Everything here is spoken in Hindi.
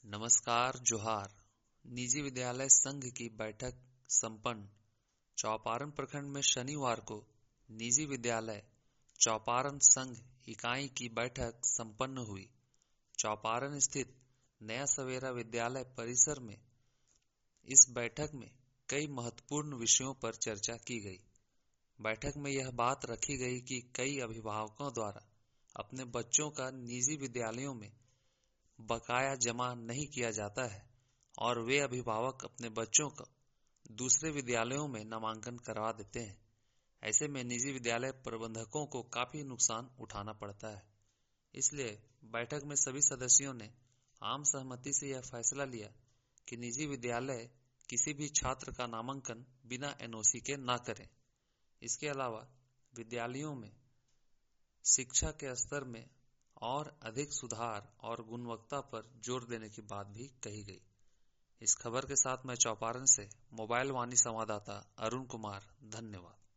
नमस्कार जोहार। निजी विद्यालय संघ की बैठक संपन्न। चौपारण प्रखंड में शनिवार को निजी विद्यालय चौपारण संघ इकाई की बैठक संपन्न हुई। चौपारण स्थित नया सवेरा विद्यालय परिसर में इस बैठक में कई महत्वपूर्ण विषयों पर चर्चा की गई। बैठक में यह बात रखी गई कि कई अभिभावकों द्वारा अपने बच्चों का निजी विद्यालयों में बकाया जमा नहीं किया जाता है और वे अभिभावक अपने बच्चों का दूसरे विद्यालयों में नामांकन करवा देते हैं। ऐसे में निजी विद्यालय प्रबंधकों को काफी नुकसान उठाना पड़ता है। इसलिए बैठक में सभी सदस्यों ने आम सहमति से यह फैसला लिया कि निजी विद्यालय किसी भी छात्र का नामांकन बिना एनओसी के ना करें। इसके अलावा विद्यालयों में शिक्षा के स्तर में और अधिक सुधार और गुणवत्ता पर जोर देने की बात भी कही गई। इस खबर के साथ मैं चौपारण से मोबाइल वाणी संवाददाता अरुण कुमार, धन्यवाद।